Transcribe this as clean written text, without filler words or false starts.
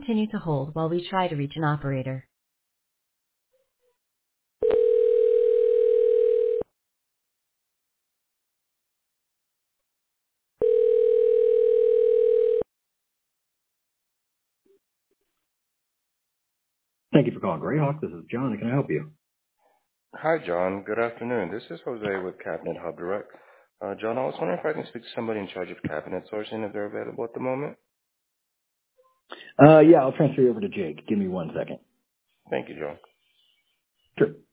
continue to hold while we try to reach an operator. Thank you for calling Greyhawk. This is John. Can I help you? Hi, John. Good afternoon. This is Jose with Cabinet Hub Direct. John, I was wondering if I can speak to somebody in charge of cabinet sourcing if they're available at the moment. Yeah, I'll transfer you over to Jake. Give me 1 second. Thank you, John. Sure.